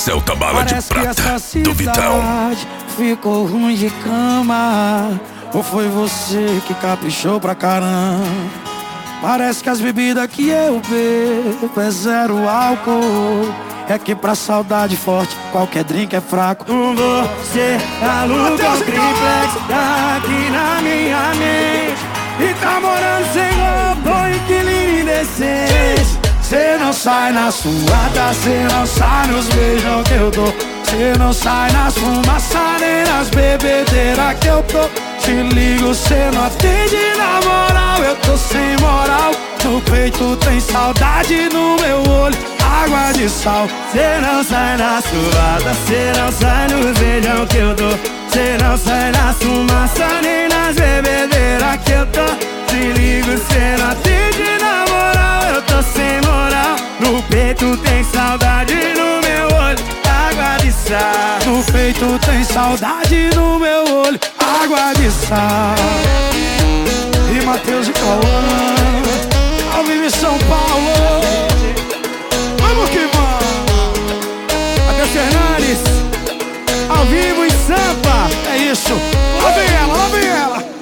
Celta Bala de Parece Prata, que essa do Vitão. cidade ficou ruim de cama. Ou foi você que caprichou pra caramba? Parece que as bebidas que eu bebo é zero álcool. É que pra saudade forte qualquer drink é fraco. Você aluga um triplex aqui na minha mente e tá morando sem roupa, inquilino indecente. Cê não sai na suada, cê não sai nos beijão que eu dou. Cê não sai nas fumaças nem nas bebedeiras que eu tô. Te ligo, cê não atende na moral, eu tô sem moral. No peito tem saudade, no meu olho água de sal. Cê não sai na suada, cê não sai nos beijão que eu dou. Cê não sai nas fumaças nem nas bebedeiras que eu tô. Te ligo, cê não atende na moral, eu tô sem moral. No peito tem saudade, no meu olho água de sal. No peito tem saudade, no meu olho água de sal. E Matheus e Cauã, ao vivo em São Paulo. Vamos que vamos. Até Fernandes, ao vivo em Sampa. É isso, lá vem ela, lá vem ela.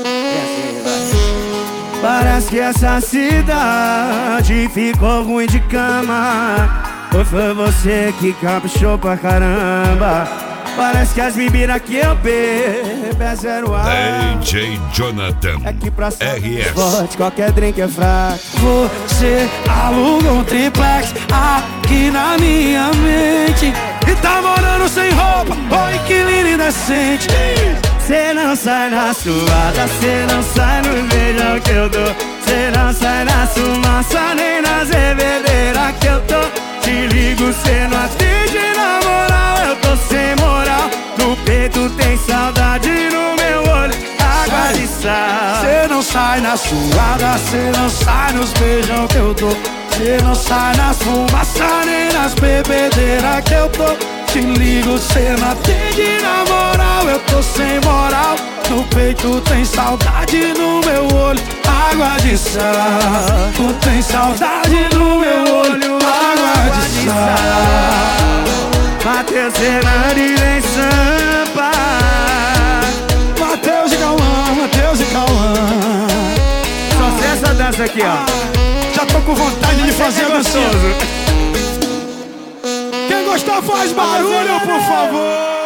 Parece que essa cidade ficou ruim de cama. Ou foi você que caprichou pra caramba? Parece que as bebidas que eu bebo é zero álcool. DJ Jonathan, É que pra RS. forte qualquer drink é fraco. Você aluga um triplex aqui na minha mente e tá morando sem roupa, ou inquilino indecente. Cê não sai na suada, cê não sai no beijão que eu dou. Cê não sai na fumaça nem nas bebedeiras que eu tô. Te ligo, cê não atende na moral, eu tô sem moral. No peito tem saudade, no meu olho água de sal. Cê não sai na suada, cê não sai nos beijão que eu dou. Cê não sai nas fumaças nem nas bebedeiras que eu tô. Te ligo, cê não atende na moral, eu tô sem moral. No peito tem saudade, no meu olho água de sal. Tu tem saudade, no meu olho água de sal. Matheus Fernandes em Sampa. Matheus e Cauã, Matheus e Cauã. Só sei essa dança aqui, ó. Já tô com vontade de fazer gostoso. Quem gostar faz barulho, por favor.